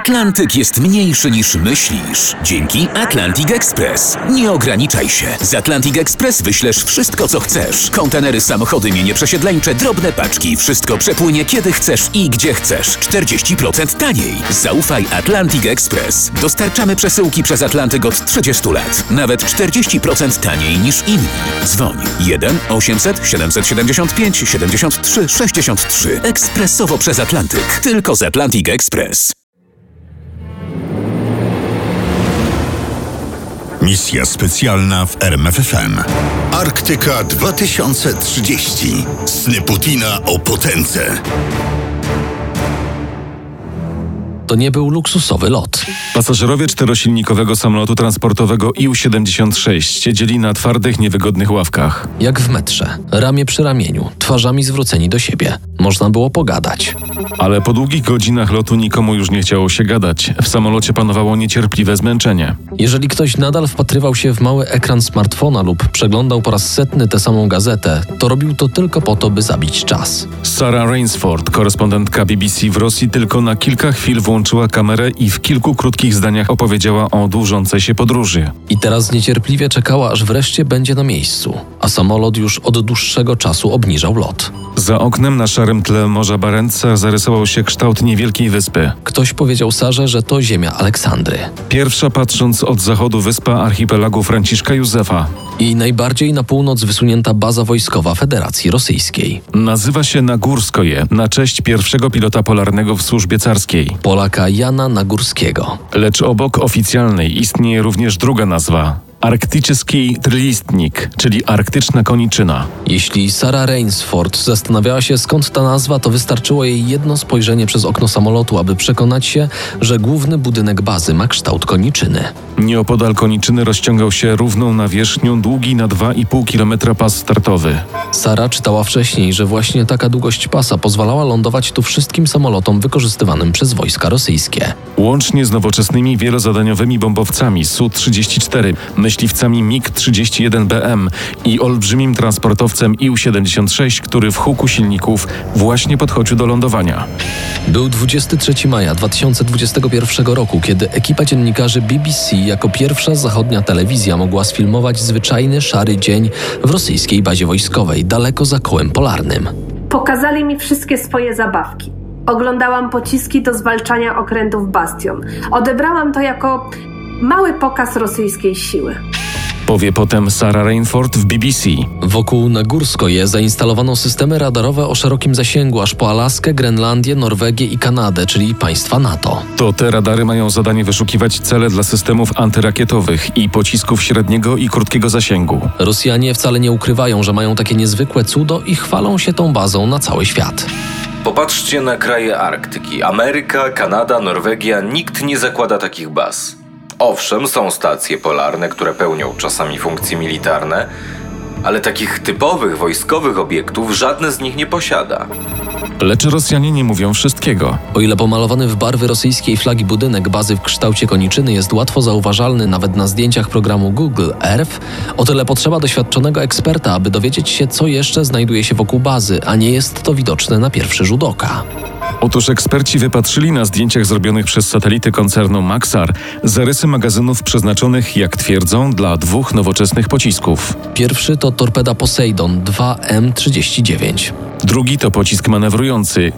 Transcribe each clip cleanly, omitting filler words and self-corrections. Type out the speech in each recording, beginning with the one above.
Atlantyk jest mniejszy niż myślisz. Dzięki Atlantic Express. Nie ograniczaj się. Z Atlantic Express wyślesz wszystko, co chcesz. Kontenery, samochody, mienie przesiedleńcze, drobne paczki. Wszystko przepłynie kiedy chcesz i gdzie chcesz. 40% taniej. Zaufaj Atlantic Express. Dostarczamy przesyłki przez Atlantyk od 30 lat. Nawet 40% taniej niż inni. Dzwoń 1 800 775 73 63. Ekspresowo przez Atlantyk. Tylko z Atlantic Express. Misja specjalna w RMF FM. Arktyka 2030. Sny Putina o potędze. To nie był luksusowy lot. Pasażerowie czterosilnikowego samolotu transportowego IL-76 siedzieli na twardych, niewygodnych ławkach. Jak w metrze, ramię przy ramieniu, twarzami zwróceni do siebie. Można było pogadać. Ale po długich godzinach lotu nikomu już nie chciało się gadać. W samolocie panowało niecierpliwe zmęczenie. Jeżeli ktoś nadal wpatrywał się w mały ekran smartfona lub przeglądał po raz setny tę samą gazetę, to robił to tylko po to, by zabić czas. Sarah Rainsford, korespondentka BBC w Rosji, tylko na kilka chwil włączyła kamerę i w kilku krótkich zdaniach opowiedziała o dłużącej się podróży. I teraz niecierpliwie czekała, aż wreszcie będzie na miejscu, a samolot już od dłuższego czasu obniżał lot. Za oknem na szarym tle Morza Barentsa zarysował się kształt niewielkiej wyspy. Ktoś powiedział Sarze, że to ziemia Aleksandry. Pierwsza patrząc od zachodu wyspa archipelagu Franciszka Józefa. I najbardziej na północ wysunięta baza wojskowa Federacji Rosyjskiej. Nazywa się Nagórskoje, na cześć pierwszego pilota polarnego w służbie carskiej. Polaka Jana Nagórskiego. Lecz obok oficjalnej istnieje również druga nazwa. Arktyczny trylistnik, czyli arktyczna koniczyna. Jeśli Sarah Rainsford zastanawiała się, skąd ta nazwa, to wystarczyło jej jedno spojrzenie przez okno samolotu, aby przekonać się, że główny budynek bazy ma kształt koniczyny. Nieopodal koniczyny rozciągał się równą nawierzchnią długi na 2,5 km pas startowy. Sarah czytała wcześniej, że właśnie taka długość pasa pozwalała lądować tu wszystkim samolotom wykorzystywanym przez wojska rosyjskie. Łącznie z nowoczesnymi wielozadaniowymi bombowcami Su-34, myśliwcami MiG-31BM i olbrzymim transportowcem IL-76, który w huku silników właśnie podchodził do lądowania. Był 23 maja 2021 roku, kiedy ekipa dziennikarzy BBC jako pierwsza zachodnia telewizja mogła sfilmować zwyczajny szary dzień w rosyjskiej bazie wojskowej, daleko za kołem polarnym. Pokazali mi wszystkie swoje zabawki. Oglądałam pociski do zwalczania okrętów Bastion. Odebrałam to jako mały pokaz rosyjskiej siły. Powie potem Sarah Rainsford w BBC. Wokół Nagórskoje zainstalowano systemy radarowe o szerokim zasięgu aż po Alaskę, Grenlandię, Norwegię i Kanadę, czyli państwa NATO. To te radary mają zadanie wyszukiwać cele dla systemów antyrakietowych i pocisków średniego i krótkiego zasięgu. Rosjanie wcale nie ukrywają, że mają takie niezwykłe cudo i chwalą się tą bazą na cały świat. Popatrzcie na kraje Arktyki. Ameryka, Kanada, Norwegia. Nikt nie zakłada takich baz. Owszem, są stacje polarne, które pełnią czasami funkcje militarne, ale takich typowych wojskowych obiektów żadne z nich nie posiada. Lecz Rosjanie nie mówią wszystkiego. O ile pomalowany w barwy rosyjskiej flagi budynek bazy w kształcie koniczyny jest łatwo zauważalny nawet na zdjęciach programu Google Earth, o tyle potrzeba doświadczonego eksperta, aby dowiedzieć się, co jeszcze znajduje się wokół bazy, a nie jest to widoczne na pierwszy rzut oka. Otóż eksperci wypatrzyli na zdjęciach zrobionych przez satelity koncernu Maxar zarysy magazynów przeznaczonych, jak twierdzą, dla 2 nowoczesnych pocisków. Pierwszy to torpeda Poseidon 2M39. Drugi to pocisk manewrujący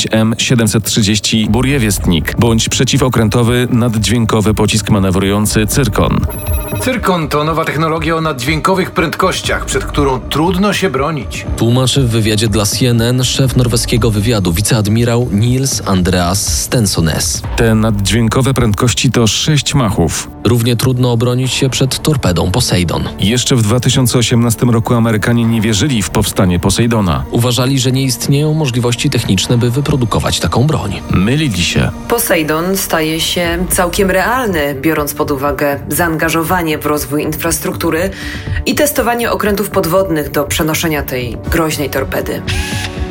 9M730 Burjewiestnik bądź przeciwokrętowy naddźwiękowy pocisk manewrujący Cyrkon. Cyrkon to nowa technologia o naddźwiękowych prędkościach, przed którą trudno się bronić. Tłumaczy w wywiadzie dla CNN szef norweskiego wywiadu, wiceadmirał Niels Andreas Stensones. Te naddźwiękowe prędkości to 6 machów. Równie trudno obronić się przed torpedą Poseidon. Jeszcze w 2018 roku Amerykanie nie wierzyli w powstanie Poseidona. Uważali, że nie istnieją możliwości techniczne, by wyprodukować taką broń. Mylili się. Poseidon staje się całkiem realny, biorąc pod uwagę zaangażowanie w rozwój infrastruktury i testowanie okrętów podwodnych do przenoszenia tej groźnej torpedy.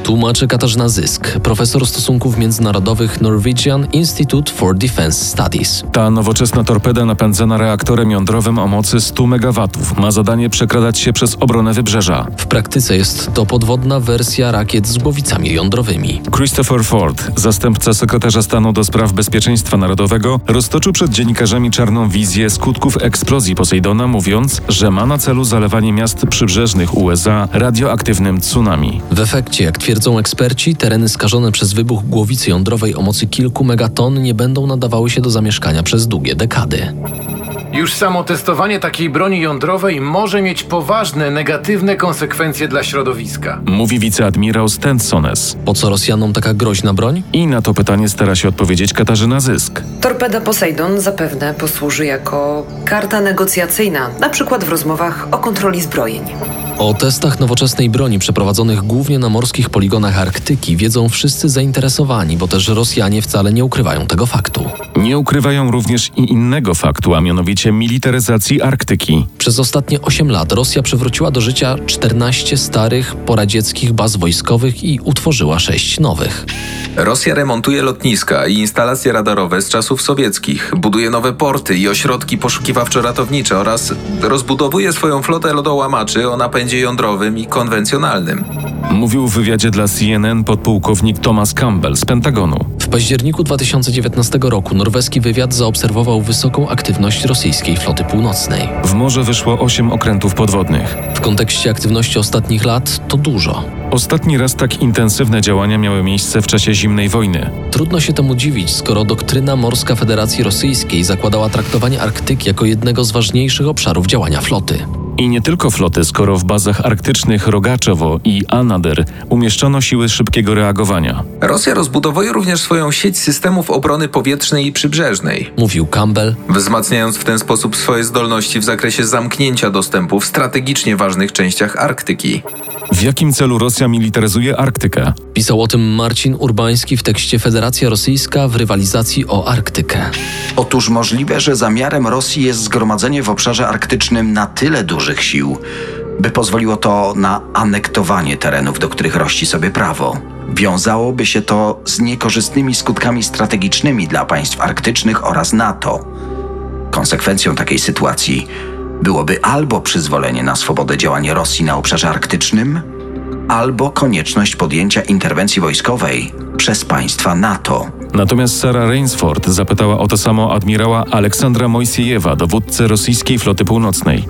Tłumaczy Katarzyna Zysk, profesor stosunków międzynarodowych Norwegian Institute for Defense Studies. Ta nowoczesna torpeda napędzana reaktorem jądrowym o mocy 100 MW ma zadanie przekradać się przez obronę wybrzeża. W praktyce jest to podwodna wersja rakiet z głowicami jądrowymi. Christopher Ford, zastępca sekretarza stanu do spraw bezpieczeństwa narodowego, roztoczył przed dziennikarzami czarną wizję skutków eksplozji Poseidona, mówiąc, że ma na celu zalewanie miast przybrzeżnych USA radioaktywnym tsunami. W efekcie, jak twierdzą eksperci, tereny skażone przez wybuch głowicy jądrowej o mocy kilku megaton nie będą nadawały się do zamieszkania przez długie dekady. Już samo testowanie takiej broni jądrowej może mieć poważne, negatywne konsekwencje dla środowiska. Mówi wiceadmirał Stensones. Po co Rosjanom taka groźna broń? I na to pytanie stara się odpowiedzieć Katarzyna Zysk. Torpeda Poseidon zapewne posłuży jako karta negocjacyjna, na przykład w rozmowach o kontroli zbrojeń. O testach nowoczesnej broni przeprowadzonych głównie na morskich poligonach Arktyki wiedzą wszyscy zainteresowani, bo też Rosjanie wcale nie ukrywają tego faktu. Nie ukrywają również i innego faktu, a mianowicie militaryzacji Arktyki. Przez ostatnie 8 lat Rosja przywróciła do życia 14 starych, poradzieckich baz wojskowych i utworzyła 6 nowych. Rosja remontuje lotniska i instalacje radarowe z czasów sowieckich, buduje nowe porty i ośrodki poszukiwawczo-ratownicze oraz rozbudowuje swoją flotę lodołamaczy o napędzie jądrowym i konwencjonalnym. Mówił w wywiadzie dla CNN podpułkownik Thomas Campbell z Pentagonu. W październiku 2019 roku norweski wywiad zaobserwował wysoką aktywność rosyjskiej floty północnej. W morze wyszło 8 okrętów podwodnych. W kontekście aktywności ostatnich lat to dużo. Ostatni raz tak intensywne działania miały miejsce w czasie zimnej wojny. Trudno się temu dziwić, skoro doktryna morska Federacji Rosyjskiej zakładała traktowanie Arktyki jako jednego z ważniejszych obszarów działania floty. I nie tylko floty, skoro w bazach arktycznych Rogaczowo i Anadyr umieszczono siły szybkiego reagowania. Rosja rozbudowuje również swoją sieć systemów obrony powietrznej i przybrzeżnej, Mówił Campbell, wzmacniając w ten sposób swoje zdolności w zakresie zamknięcia dostępu w strategicznie ważnych częściach Arktyki. W jakim celu Rosja militaryzuje Arktykę? pisał o tym Marcin Urbański w tekście Federacja Rosyjska w rywalizacji o Arktykę. Otóż możliwe, że zamiarem Rosji jest zgromadzenie w obszarze arktycznym na tyle dużych sił, by pozwoliło to na anektowanie terenów, do których rości sobie prawo. Wiązałoby się to z niekorzystnymi skutkami strategicznymi dla państw arktycznych oraz NATO. Konsekwencją takiej sytuacji byłoby albo przyzwolenie na swobodę działania Rosji na obszarze arktycznym, albo konieczność podjęcia interwencji wojskowej przez państwa NATO. Natomiast Sarah Rainsford zapytała o to samo admirała Aleksandra Mojsiejewa, dowódcę rosyjskiej floty północnej.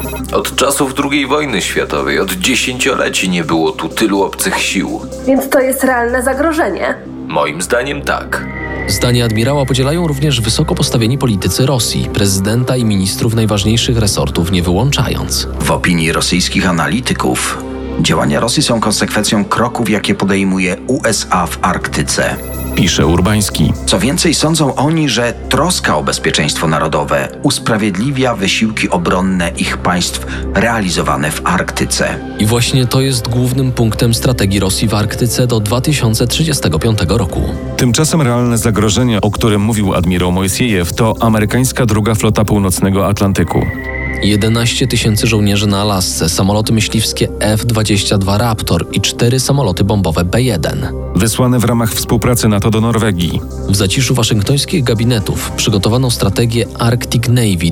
Od czasów II wojny światowej, od dziesięcioleci nie było tu tylu obcych sił. Więc to jest realne zagrożenie. Moim zdaniem tak. Zdanie admirała podzielają również wysoko postawieni politycy Rosji, prezydenta i ministrów najważniejszych resortów nie wyłączając. W opinii rosyjskich analityków działania Rosji są konsekwencją kroków, jakie podejmuje USA w Arktyce. Pisze Urbański. Co więcej, sądzą oni, że troska o bezpieczeństwo narodowe usprawiedliwia wysiłki obronne ich państw realizowane w Arktyce. I właśnie to jest głównym punktem strategii Rosji w Arktyce do 2035 roku. Tymczasem realne zagrożenie, o którym mówił admirał Mojsiejew, to amerykańska druga flota północnego Atlantyku. 11 tysięcy żołnierzy na Alasce, samoloty myśliwskie F-22 Raptor i 4 samoloty bombowe B-1. Wysłane w ramach współpracy NATO do Norwegii. W zaciszu waszyngtońskich gabinetów przygotowano strategię Arctic Navy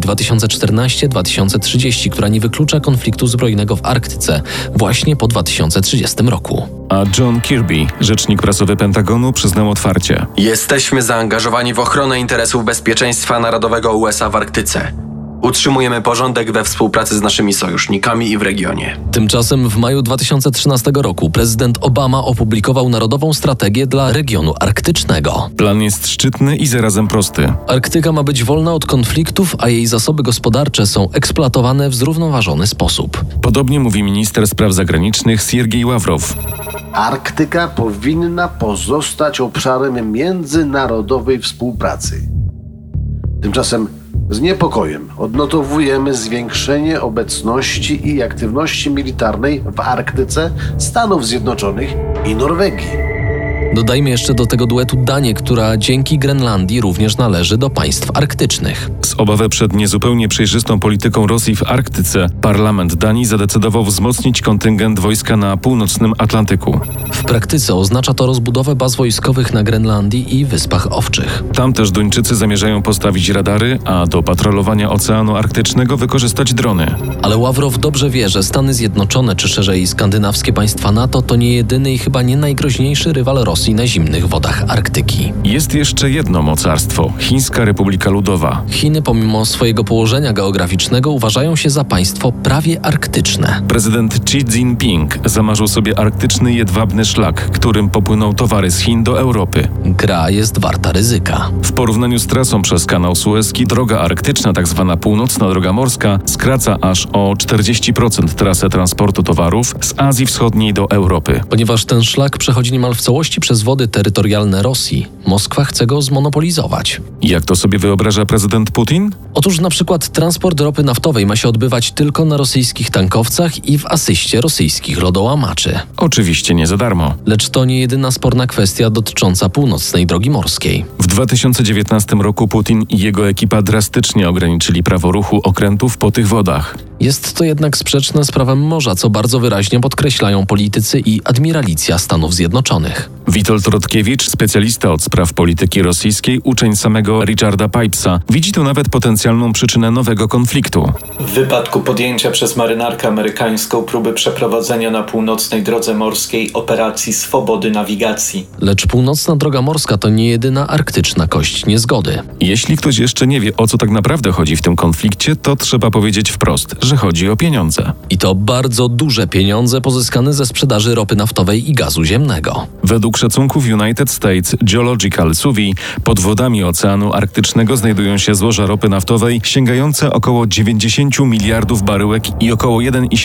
2014-2030, która nie wyklucza konfliktu zbrojnego w Arktyce właśnie po 2030 roku. A John Kirby, rzecznik prasowy Pentagonu, przyznał otwarcie. Jesteśmy zaangażowani w ochronę interesów bezpieczeństwa narodowego USA w Arktyce. Utrzymujemy porządek we współpracy z naszymi sojusznikami i w regionie. Tymczasem w maju 2013 roku prezydent Obama opublikował Narodową Strategię dla regionu arktycznego. Plan jest szczytny i zarazem prosty. Arktyka ma być wolna od konfliktów, a jej zasoby gospodarcze są eksploatowane w zrównoważony sposób. Podobnie mówi minister spraw zagranicznych Siergiej Ławrow. Arktyka powinna pozostać obszarem międzynarodowej współpracy. Tymczasem z niepokojem odnotowujemy zwiększenie obecności i aktywności militarnej w Arktyce Stanów Zjednoczonych i Norwegii. Dodajmy jeszcze do tego duetu Danię, która dzięki Grenlandii również należy do państw arktycznych. Z obawy przed niezupełnie przejrzystą polityką Rosji w Arktyce, parlament Danii zadecydował wzmocnić kontyngent wojska na północnym Atlantyku. W praktyce oznacza to rozbudowę baz wojskowych na Grenlandii i Wyspach Owczych. Tam też Duńczycy zamierzają postawić radary, a do patrolowania Oceanu Arktycznego wykorzystać drony. Ale Ławrow dobrze wie, że Stany Zjednoczone, czy szerzej skandynawskie państwa NATO, to nie jedyny i chyba nie najgroźniejszy rywal Rosji na zimnych wodach Arktyki. Jest jeszcze jedno mocarstwo – Chińska Republika Ludowa. Chiny pomimo swojego położenia geograficznego uważają się za państwo prawie arktyczne. Prezydent Xi Jinping zamarzył sobie arktyczny jedwabny szlak, którym popłyną towary z Chin do Europy. Gra jest warta ryzyka. W porównaniu z trasą przez kanał Suezki, droga arktyczna, tzw. północna droga morska, skraca aż o 40% trasę transportu towarów z Azji Wschodniej do Europy. Ponieważ ten szlak przechodzi niemal w całości przez wody terytorialne Rosji, Moskwa chce go zmonopolizować. Jak to sobie wyobraża prezydent Putin? Otóż na przykład transport ropy naftowej ma się odbywać tylko na rosyjskich tankowcach i w asyście rosyjskich lodołamaczy. Oczywiście nie za darmo. Lecz to nie jedyna sporna kwestia dotycząca północnej drogi morskiej. W 2019 roku Putin i jego ekipa drastycznie ograniczyli prawo ruchu okrętów po tych wodach. Jest to jednak sprzeczne z prawem morza, co bardzo wyraźnie podkreślają politycy i admiralicja Stanów Zjednoczonych. Witold Rotkiewicz, specjalista od spraw polityki rosyjskiej, uczeń samego Richarda Pipesa, widzi tu nawet potencjalną przyczynę nowego konfliktu. W wypadku podjęcia przez marynarkę amerykańską próby przeprowadzenia na północnej drodze morskiej operacji swobody nawigacji. Lecz północna droga morska to nie jedyna arktyczna kość niezgody. Jeśli ktoś jeszcze nie wie, o co tak naprawdę chodzi w tym konflikcie, to trzeba powiedzieć wprost, że chodzi o pieniądze. I to bardzo duże pieniądze pozyskane ze sprzedaży ropy naftowej i gazu ziemnego. Według szacunków United States Geological Survey pod wodami Oceanu Arktycznego znajdują się złoża ropy naftowej sięgające około 90 miliardów baryłek i około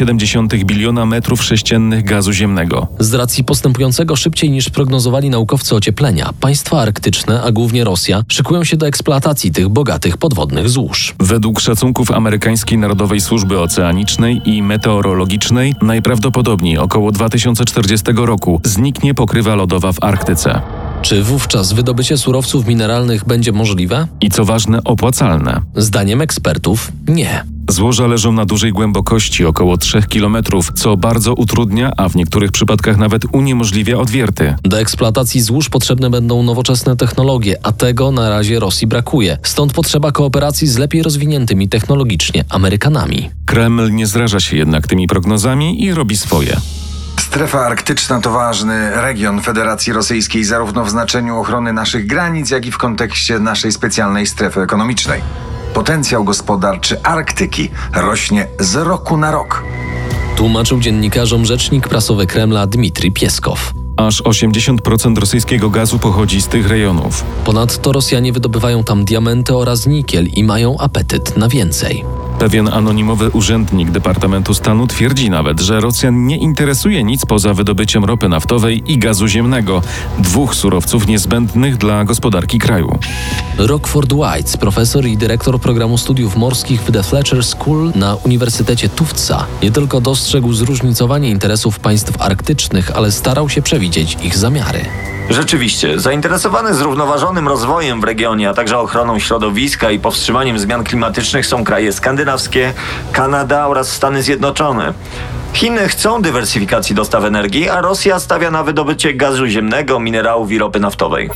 1,7 biliona metrów sześciennych gazu ziemnego. Z racji postępującego szybciej niż prognozowali naukowcy ocieplenia, państwa arktyczne, a głównie Rosja, szykują się do eksploatacji tych bogatych podwodnych złóż. Według szacunków amerykańskiej Narodowej Służby Oceanicznej i Meteorologicznej najprawdopodobniej około 2040 roku zniknie pokrywa lodowa w Arktyce. Czy wówczas wydobycie surowców mineralnych będzie możliwe? I co ważne, opłacalne? Zdaniem ekspertów nie. Złoża leżą na dużej głębokości, około 3 km, co bardzo utrudnia, a w niektórych przypadkach nawet uniemożliwia odwierty. Do eksploatacji złóż potrzebne będą nowoczesne technologie, a tego na razie Rosji brakuje. Stąd potrzeba kooperacji z lepiej rozwiniętymi technologicznie Amerykanami. Kreml nie zraża się jednak tymi prognozami i robi swoje. Strefa arktyczna to ważny region Federacji Rosyjskiej zarówno w znaczeniu ochrony naszych granic, jak i w kontekście naszej specjalnej strefy ekonomicznej. Potencjał gospodarczy Arktyki rośnie z roku na rok. Tłumaczył dziennikarzom rzecznik prasowy Kremla Dmitrij Pieskow. Aż 80% rosyjskiego gazu pochodzi z tych rejonów. Ponadto Rosjanie wydobywają tam diamenty oraz nikiel i mają apetyt na więcej. Pewien anonimowy urzędnik Departamentu Stanu twierdzi nawet, że Rosjan nie interesuje nic poza wydobyciem ropy naftowej i gazu ziemnego, dwóch surowców niezbędnych dla gospodarki kraju. Rockford White, profesor i dyrektor programu studiów morskich w The Fletcher School na Uniwersytecie Tufta, nie tylko dostrzegł zróżnicowanie interesów państw arktycznych, ale starał się przewidzieć ich zamiary. Rzeczywiście, zainteresowane zrównoważonym rozwojem w regionie, a także ochroną środowiska i powstrzymaniem zmian klimatycznych są kraje skandynawskie, Kanada oraz Stany Zjednoczone. Chiny chcą dywersyfikacji dostaw energii, a Rosja stawia na wydobycie gazu ziemnego, minerałów i ropy naftowej.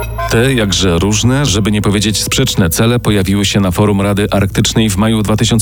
Te jakże różne, żeby nie powiedzieć sprzeczne cele pojawiły się na forum Rady Arktycznej w maju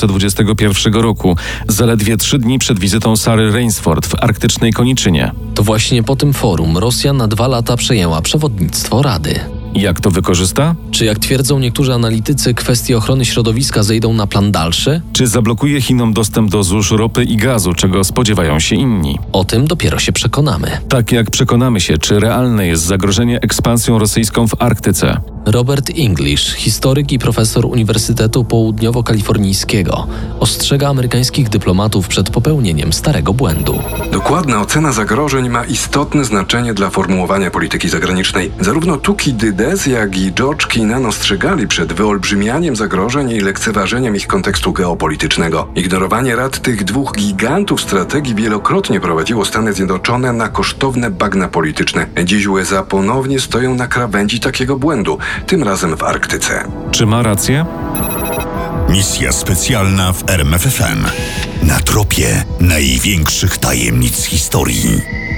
2021 roku, zaledwie 3 dni przed wizytą Sary Rainsford w arktycznej Koniczynie. To właśnie po tym forum Rosja na 2 lata przejęła przewodnictwo Rady. Jak to wykorzysta? Czy jak twierdzą niektórzy analitycy, kwestie ochrony środowiska zejdą na plan dalszy? Czy zablokuje Chinom dostęp do złóż ropy i gazu, czego spodziewają się inni? O tym dopiero się przekonamy. Tak jak przekonamy się, czy realne jest zagrożenie ekspansją rosyjską w Arktyce. Robert English, historyk i profesor Uniwersytetu Południowo-Kalifornijskiego, ostrzega amerykańskich dyplomatów przed popełnieniem starego błędu. Dokładna ocena zagrożeń ma istotne znaczenie dla formułowania polityki zagranicznej. Zarówno Thucydydes, jak i George Kennan ostrzegali przed wyolbrzymianiem zagrożeń i lekceważeniem ich kontekstu geopolitycznego. Ignorowanie rad tych dwóch gigantów strategii wielokrotnie prowadziło Stany Zjednoczone na kosztowne bagna polityczne. Dziś USA ponownie stoją na krawędzi takiego błędu, tym razem w Arktyce. Czy ma rację? Misja specjalna w RMFFM. Na tropie największych tajemnic historii.